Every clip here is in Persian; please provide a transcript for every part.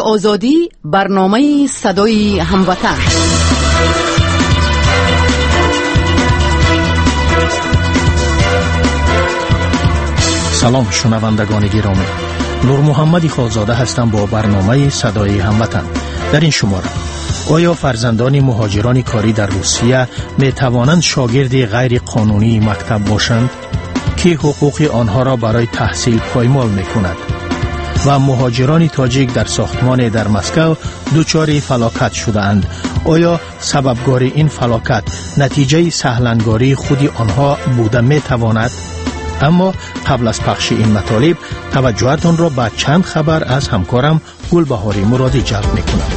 آزادی، برنامه صدای هموطن. سلام شنوندگان گرامی، نور محمدی خالزاده هستم با برنامه صدای هموطن. در این شماره آیا فرزندان مهاجران کاری در روسیه می توانند شاگرد غیر قانونی مکتب باشند که حقوق آنها را برای تحصیل پایمال می کند و مهاجران تاجیک در ساختمان در مسکو دچار فلاکت شدند. آیا سببگار این فلاکت نتیجه سهلنگاری خود آنها بوده می تواند؟ اما قبل از پخش این مطالب توجهتان را به چند خبر از همکارم گلبهاری مرادی جلب می کنم.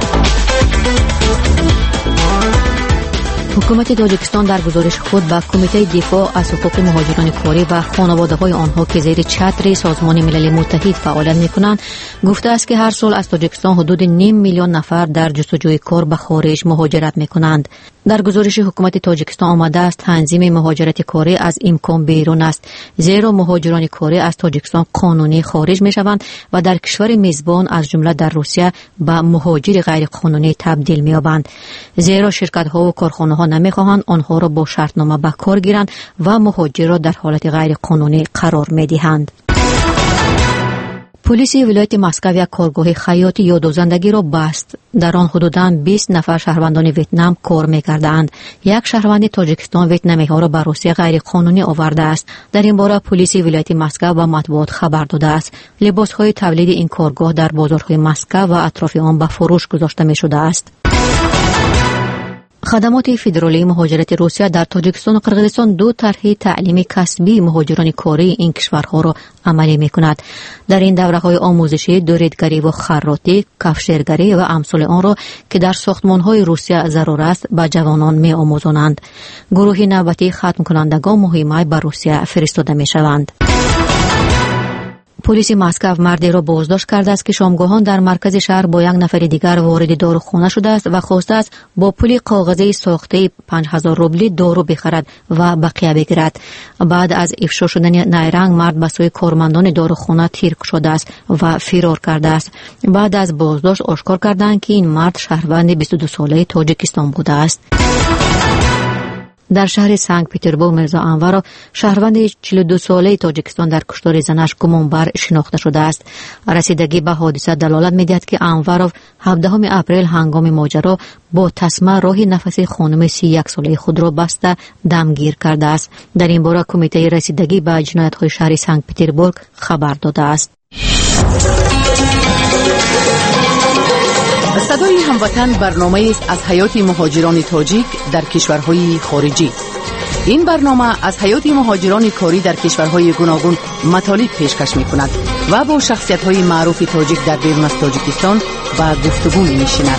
حکومت تاجیکستان در گزارش خود به کمیته دفاع از حقوق مهاجران کاری و خانواده‌های آنها که زیر چتر سازمان ملل متحد فعالیت می‌کنند گفته است که هر سال از تاجیکستان حدود 0.5 میلیون نفر در جستجوی کار به خارج مهاجرت می‌کنند. در گزارش حکومت تاجیکستان آمده است تنظیم مهاجرت کاری از امکان بیرون است، زیرا مهاجران کاری از تاجیکستان قانونی خارج می‌شوند و در کشور میزبان از جمله در روسیه به مهاجر غیر قانونی تبدیل می‌یابند، زیرا شرکت‌ها و کارخانه‌ها نمی‌خواهند آنها را با شرطنامه به کار گیرند و مهاجر را در حالت غیر قانونی قرار می‌دهند. پلیس ولایت مسکو یک کارگاه خیاطی یادوزندگی را بست. در آن حدوداً 20 نفر شهروندان ویتنام کار می‌کردند. یک شهروند تاجیکستان ویتنامی‌ها را به روسیه غیر قانونی آورده است. در این باره پلیس ولایت مسکو به مطبوعات خبر داده است. لباس‌های تولید این کارگاه در بازارهای مسکو و اطراف آن به فروش گذاشته می‌شده است. خدمات فدرالی مهاجرت روسیه در تاجیکستان و قرقیزستان 2 طرح تعلیمی کسبی مهاجران کاری این کشورها را عملی می‌کند. در این دوره‌های آموزشی دوریدگری و خراطی، کفشگری و امثال آن را که در ساختمان‌های روسیه ضرور است به جوانان می‌آموزانند. گروه نوبتی ختم کنندگان مهمه به روسیه فرستاده می‌شوند. پلیس مسکو مردی را بازداشت کرده است که شامگاهان در مرکز شهر با یک نفر دیگر وارد داروخانه شده است و خواسته است با پول کاغذی ساخته 5000 روبلی دارو بخرد و بقیه بگیرد. بعد از افشا شدن نیرنگ مرد به سوی کارمندان داروخانه تیر شده است و فرار کرده است. بعد از بازداشت آشکار کردند که این مرد شهروند 22 ساله تاجیکستان بوده است. در شهر سنت پترزبورگ میرزا انور شهروند 42 ساله تاجیکستان در کشتار زنش گمانبر شناخته شده است. رسیدگی به حادثه دلالت می‌دهد که انور 17 اپریل هنگام ماجرا با تسمه راه نفس خانم 31 ساله خود را بسته دمگیر کرده است. در این باره کمیته رسیدگی به جنایت‌های شهر سنت پترزبورگ خبر داده است. صدای هموطن برنامه است از حیات مهاجران تاجیک در کشورهای خارجی. این برنامه از حیات مهاجران کاری در کشورهای گوناگون مطالب پیشکش می‌کند و با شخصیت‌های معروف تاجیک در بیرون از تاجیکستان به گفتگو می‌نشیند.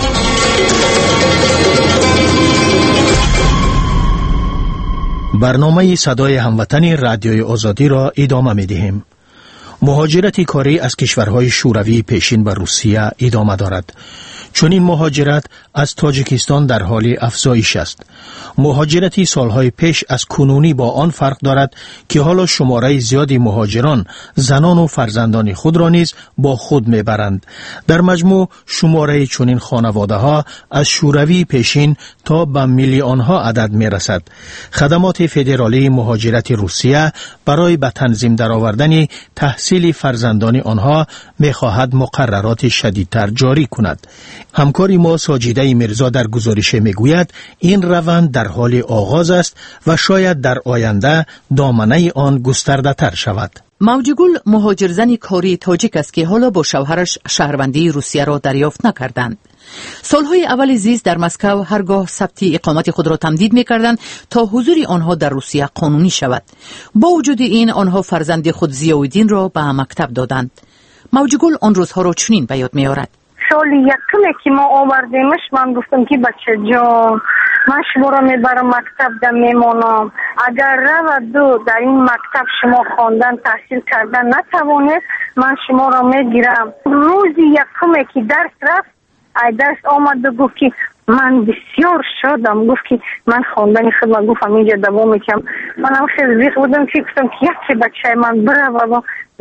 برنامه صدای هموطن رادیوی آزادی را ادامه می‌دهیم. مهاجرت کاری از کشورهای شوروی پیشین به روسیه ادامه دارد. چون این مهاجرت از تاجیکستان در حال افزایش است. مهاجرتی سالهای پیش از کنونی با آن فرق دارد که حالا شماره زیادی مهاجران زنان و فرزندان خود را نیز با خود میبرند. در مجموع شماره چنین خانواده ها از شوروی پیشین تا به میلیون ها عدد میرسد. خدمات فدرالی مهاجرت روسیه برای به تنظیم درآوردن تحصیل فرزندان آنها میخواهد مقررات شدیدتر جاری کند. همکاری ما ساجیده میرزا در گزارش میگوید این روند در حال آغاز است و شاید در آینده دامنه آن گسترده تر شود. موجگل مهاجرزن کاری تاجیک است که حالا با شوهرش شهروندی روسیه را دریافت نکردند. سالهای اول زیست در مسکو هرگاه ثبت اقامت خود را تمدید می‌کردند تا حضور آنها در روسیه قانونی شود. با وجود این آنها فرزند خود ضیاءالدین را به مکتب دادند. موجگل آن روزها را چنین به یاد می‌آورد. سال یکمی که ما آوردیمش من گفتم که بچه جان من شما را میبرم مکتب در میمانم، اگر رو در این مکتب شما خواندن تحصیل کردن نتوانید من شما را میگیرم. روز یکمی که درس رفت درس آمد و گفت که من بسیار شادم، گفت که من خواندن خود گفتم اینجا دوام میکنم. منم خیلی زیخ بودم که گفتم که یکی بچه من بره و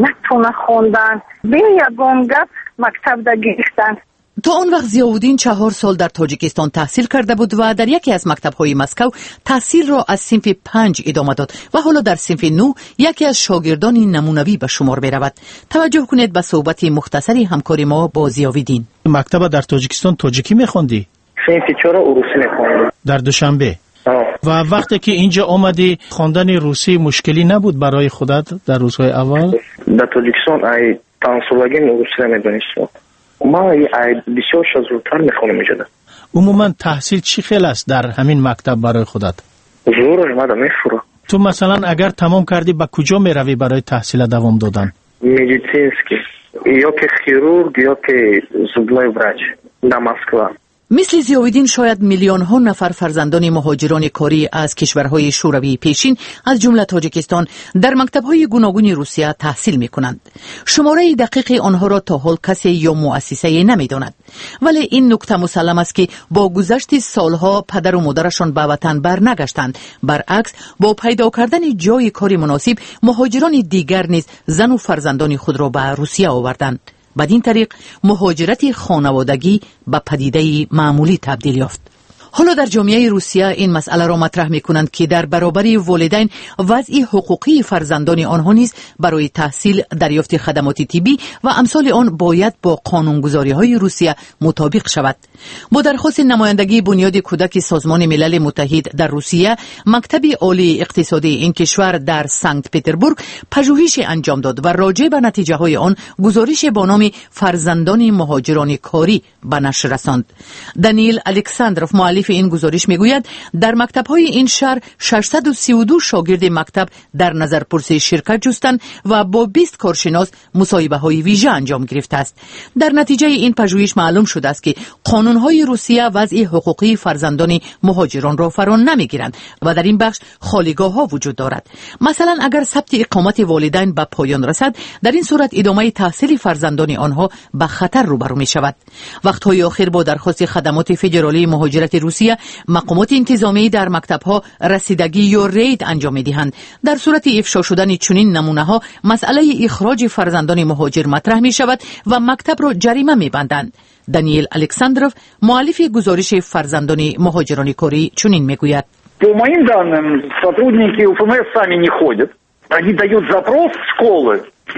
نتونه خوندن به یگان گپ مکتب دا گرفتن. تا آن وقت ضیاءالدین 4 سال در تاجیکستان تحصیل کرده بود و در یکی از مکتب‌های مسکو تحصیل را از صنف 5 ادامه داد و حالا در صنف 9 یکی از شاگردان نمونوی به شمار می‌رود. توجه کنید به صحبت مختصری همکار ما با ضیاءالدین. مکتب در تاجیکستان تاجیکی می‌خوندی؟ صنف 4 روسی می‌خوندم. در دوشنبه. و وقتی که اینجا آمدی خواندن روسی مشکلی نبود برای خودت در روزهای اول؟ در تاجیکستان ای تانسولگی روسی نمی‌دونستم. ما بسیار زودتر میخونم اینجا. عموما تحصیل چی خیلی است در همین مکتب برای خودت؟ زور ما میفوره. تو مثلا اگر تمام کردی با کجا میروی برای تحصیل دوام دادن؟ مدیسینسکی یا که خیرورگ یا که زوبلای وراچ در مسکو. مثل ضیاءالدین شاید میلیون ها نفر فرزندان مهاجران کاری از کشورهای شوروی پیشین از جمله تاجیکستان در مکتب‌های گوناگون روسیه تحصیل می‌کنند. شماره دقیق آنها را تا حال کسی یا مؤسسه نمی‌داند. ولی این نکته مسلم است که با گذشت سالها پدر و مادرشان به وطن برنگشتند. برعکس با پیدا کردن جای کاری مناسب مهاجران دیگر نیز زن و فرزندان خود را به روسیه آوردند. بدین طریق مهاجرت خانوادگی به پدیده معمولی تبدیل یافت. حالا در جامعه روسیه این مسئله را مطرح می‌کنند که در برابر والدین وضع حقوقی فرزندان آنها نیز برای تحصیل، دریافت خدمات طبی و امثال آن باید با قانونگذاری‌های روسیه مطابق شود. با درخواست نمایندگی بنیاد کودک سازمان ملل متحد در روسیه، مکتب عالی اقتصادی این کشور در سنت پترزبورگ پژوهش انجام داد و راجع به نتیجه‌های آن گزارش با نام فرزندان مهاجران کاری به نشر رساند. دانیل الکساندروف مؤلف این گزارش میگوید در مکتب‌های این شهر 632 شاگرد مکتب در نظرپرسی شرکت جستند و با 20 کارشناس مصاحبه‌های ویژه انجام گرفته است. در نتیجه این پژوهش معلوم شده است که قانون‌های روسیه وضع حقوقی فرزندان مهاجران را فرا نمی‌گیرند و در این بخش خالیگاه‌ها وجود دارد. مثلا اگر ثبت اقامت والدین به پایان رسد، در این صورت ادامه تحصیل فرزندان آنها به خطر روبرو می‌شود. وقت‌های آخر با درخواست خدمات فدرالی مهاجرت روسیه، مقامات انتظامی در مکتب‌ها رسیدگی یا رید انجام می‌دهند. در صورت افشا شدن چنین نمونه‌ها، مسئله اخراج فرزندان مهاجر مطرح می‌شود و مکتب را جریمه می‌بندند. دانیل الکساندروف مؤلف گزارش فرزندان مهاجران کاری چنین میگوید: По моим данным, сотрудники УФМС сами не ходят. Они дают запрос в школы.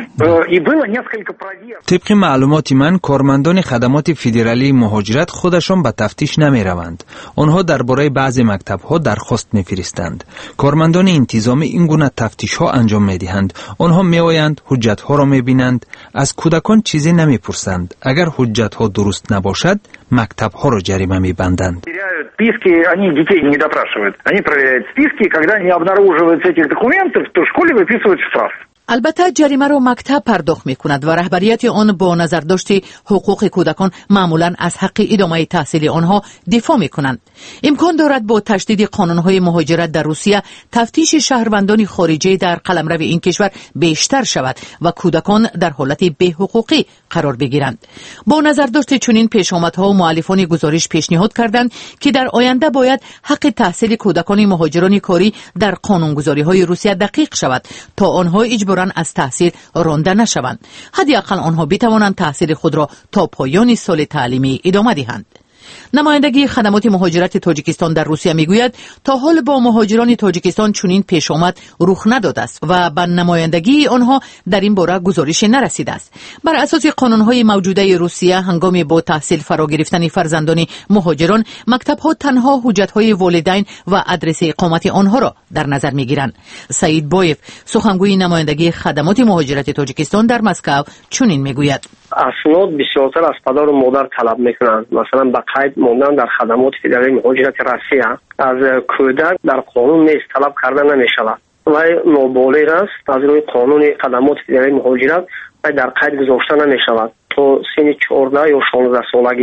طبق معلومات من کارمندان خدمات فدرالی مهاجرت خودشان به تفتیش نمی روند. آنها درباره بعضی مکتب ها درخواست می فرستند. کارمندان انتظامی این گونه تفتیش ها انجام می دهند. آنها می آیند، حجت ها را می بینند، از کودکان چیزی نمی پرسند. اگر حجت ها درست نباشد مکتب ها را جریمه می بندند. Списки, они детей не допрашивают. Они проверяют списки, когда не обнаруживаются этих документов, то в школе выписывают штраф. البته جریمه را مکتب پرداخت می کند و رهبریت آن با نظرداشت حقوق کودکان معمولا از حق ادامه تحصیل آنها دفاع می کنند. امکان دارد با تشدید قانونهای مهاجرت در روسیه تفتیش شهروندان خارجی در قلمرو این کشور بیشتر شود و کودکان در حالت بی‌حقوقی قرار بگیرند. با نظرداشت چنین پیشامدها و مؤلفان گزارش پیشنهاد کردند که در آینده باید حق تحصیل کودکان مهاجران کاری در قانونگذاری‌های روسیه دقیق شود تا آنها اجباراً از تحصیل رانده نشوند. حداقل آنها بتوانند تحصیل خود را تا پایان سال تعلیمی ادامه دهند. نمایندگی خدمات مهاجرت تاجیکستان در روسیه میگوید تا حال با مهاجران تاجیکستان چنین پیش آمد رخ نداده است و به نمایندگی آنها در این باره گزارش نرسیده است. بر اساس قانون‌های موجوده روسیه، هنگام با تحصیل فرا گرفتن فرزندان مهاجران، مکتب‌ها تنها حجت‌های والدین و آدرس اقامت آنها را در نظر می‌گیرند. سعید بایف، سخنگوی نمایندگی خدمات مهاجرت تاجیکستان در مسکو، چنین میگوید: اسناد بسیارتر از پدر و مادر طلب میکنند. مثلا به قید ماندن در خدمات فدرالی مهاجرت روسیه از کودک در قانون نیست طلب کرده نمیشود و نابالغ است. از روی قانون خدمات فدرالی مهاجرت و در قید گذاشته نمیشود تا سن 14 یا 16 سالگی.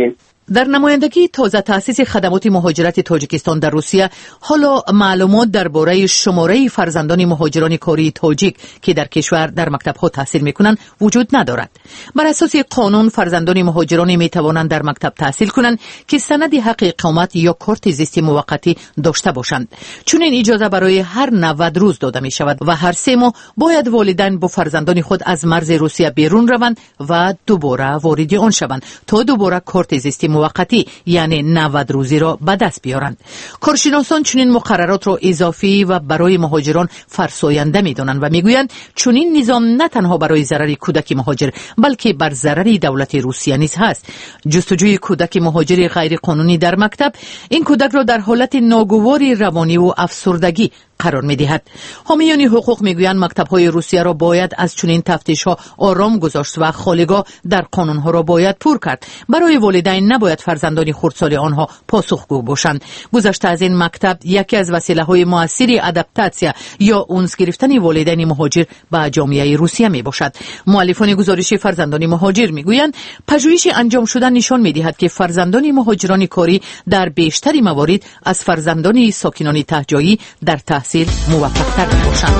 در نمایندگی تازه تأسیس خدمات مهاجرت تاجیکستان در روسیه، حالا معلومات درباره شماره فرزندان مهاجران کاری تاجیک که در کشور در مکتب‌ها تحصیل می‌کنند وجود ندارد. بر اساس قانون فرزندان مهاجران می‌توانند در مکتب تحصیل کنند که سند حق اقامت یا کارت زیست موقتی داشته باشند. چون این اجازه برای هر 90 روز داده می‌شود و هر 3 ماه باید والدین با فرزندان خود از مرز روسیه بیرون روند و دوباره وارد آن شوند تا دوباره کارت زیست موقتی یعنی 90 روزی را به دست بیارند. کارشناسان چنین مقررات را اضافی و برای مهاجران فرساینده می‌دانند و میگویند چون این نظام نه تنها برای ضرر کودک مهاجر بلکه بر ضرر دولت روسیه نیز هست. جستجوی کودک مهاجر غیر قانونی در مکتب این کودک را در حالت ناگواری روانی و افسردگی قرار می‌دهد. حامیان حقوق میگویند مکتب‌های روسیه را باید از چنین تفتیش‌ها آرام گذاشت و خالیگاه در قانون‌ها را باید پر کرد. برای والدین نباید فرزندان خردسال آنها پاسخگو باشند. گذشته از این مکتب یکی از وسیله‌های مؤثر ادپتاسیا یا اونس گرفتن والدین مهاجر به جامعه روسیه میباشد. مؤلفان گزارش فرزندان مهاجر میگویند پژوهش انجام شده نشان می‌دهد که فرزندان مهاجران کاری در بیشتر موارد از فرزندان ساکنان ته‌جایی در تحصیل موفق‌تر باشند.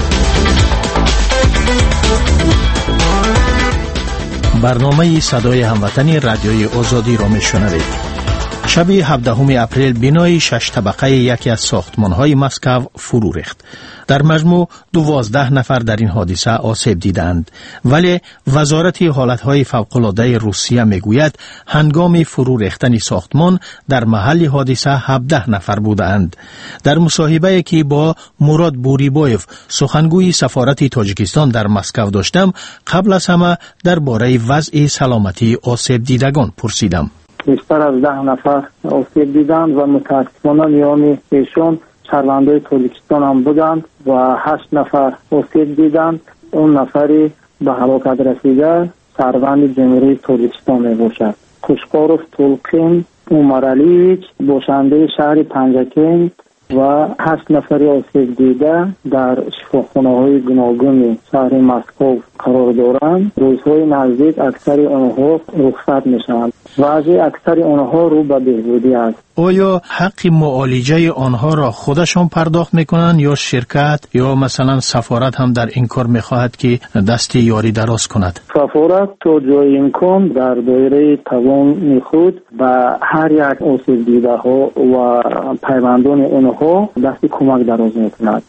برنامه صدای هموطنی رادیوی آزادی را میشنوید. شب 17 اپریل بنای 6 طبقه یکی از ساختمان‌های مسکو فرو ریخت. در مجموع 12 نفر در این حادثه آسیب دیدند، ولی وزارت حالتهای فوق‌العاده روسیه میگوید هنگام فرو ریختن ساختمان در محل حادثه 17 نفر بودند. در مصاحبه‌ای که با مراد بوریبایف سخنگوی سفارت تاجیکستان در مسکو داشتم، قبل از همه درباره وضع سلامتی آسیب دیدگان پرسیدم. بیشتر از 10 نفر آسیب دیدند و متاسفانه میان ایشان شهروندان تاجیکستان هم بودند و 8 نفر آسیب دیدند. اون نفری به هلاکت رسیده شهروند جمهوری تاجیکستان می باشد. خوشقاروف تولقین عمرعلیویچ باشنده شهر پنجکین و 8 نفری آسیب دیده در شفاخانه‌های گوناگون شهر مسکو قرار دارند. روزهای نزدیک اکثر آنها رخصت میشوند. وضع اکثر آنها رو به بهبودی است. آیا حق معالجه آنها را خودشان پرداخت میکنند یا شرکت یا مثلا سفارت هم در این کار میخواهد که دست یاری دراز کند؟ سفارت تا جای امکان در دایره توان خود به هر یک آسیب دیده ها و پیوندان آنها دست کمک دراز میکند.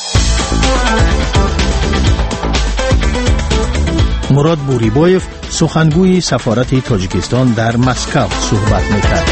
مراد بوریبایف سخنگوی سفارت تاجیکستان در مسکو صحبت میکرد.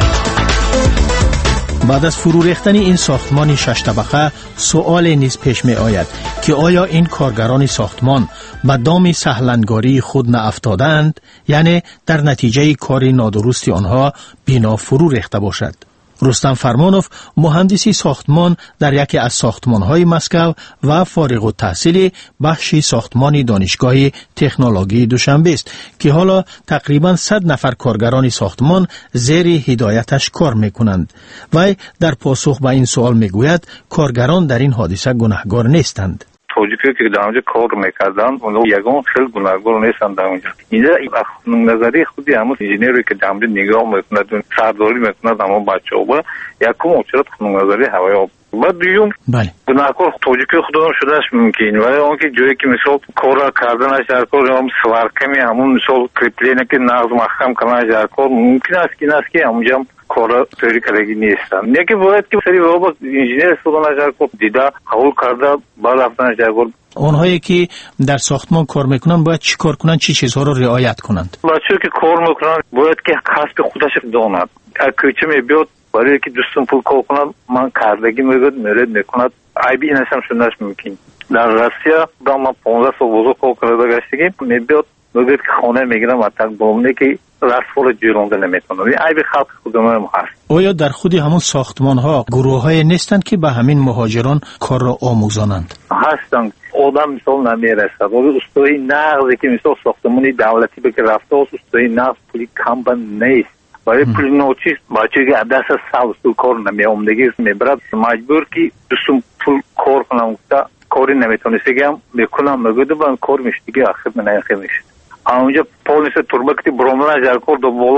بعد از فرو ریختن این ساختمان 6 طبقه سؤال نیز پیش می آید که آیا این کارگران ساختمان به دام سهلنگاری خود نافتادند، یعنی در نتیجه کار نادرست آنها بنا فرو ریخته باشد. رستم فرمانوف مهندسی ساختمان در یکی از ساختمان‌های مسکو و فارغ التحصیل بخش ساختمان دانشگاه تکنولوژی دوشنبه است که حالا تقریباً 100 نفر کارگران ساختمان زیر هدایتش کار می‌کنند. و در پاسخ به این سوال می‌گوید کارگران در این حادثه گناهکار نیستند. توجیهی که در اونجا کار میکردن اونها یگان خیلی گناهکار نیستند. در اونجا اینجا نظری خودی همون انجینیری که در نگاه میکند سرداری میکند اما بچه‌ها با یکم اچرات نظری هوای آب و دوم گناهکار توجیه خودم شدهش ممکن ولی اون که جایی که مثال کار کردنش در کار هم سوارکمی همون مثال کریپلینه که نظم محکم کردنش در کار ممکن است که اونجا کارا توری کردگی نیستن. یکی باید که سری بابا انجینیر سوگان اجار کرد دیده قبول کرده بعد رفتن اجار کرد. اونهایی که در ساختمان کار میکنن باید چی کار کنن، چی چیزها رو رعایت کنند؟ بچه‌ای که کار میکنن باید که کسب خودش داند. اگه میاد برای که دوستم پول کار کنه من کردگی میرد میکند عیبی نشم شدنش ممکن. در روسیه ما 15 سال بزرگ کار کرده گشتگیم میاد میگه که خانه میگیرم اتاق بومونه که رسول جیرونده نمیتونن. این عیب خلق خودمون هست. آیا در خودی همون ساختمان ها گروه های نیستند که به همین مهاجران کار را آموزانند؟ هستند. آدم مثال نمیرسد. ولی استوی نقضی که مثال ساختمانی دولتی به که رفته است استوی نقض پولی کمبن نیست. برای پول نوچی بچه که دست سال کار نمیامدگی میبرد مجبور که دوستم پول کار کنم کاری نمیتونستگم بکنم مگوده با کار میشتگی آخر من آخر میشد. اونجا پلیس تربکتی برامون اجار کرد و بالا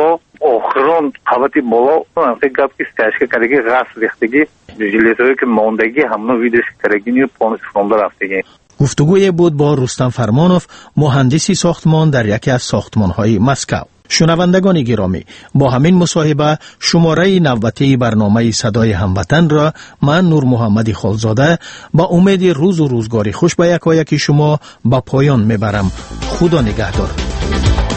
آخران قوتی بالا فکر گپ که استشکه کردگی غاز ریختگی جلیتایی که ماندگی همون ویدرش کردگی نیو پانس فرامده رفتگی. گفتگوی بود با رستم فرمانوف، مهندسی ساختمان در یکی از ساختمان‌های مسکو. شنوندگان گرامی، با همین مصاحبه شماره نوبتی برنامه صدای هموطن را من نور محمدی خالزاده با امید روز و روزگاری خوش به یکایک شما به پایان میبرم. خدا نگهدار.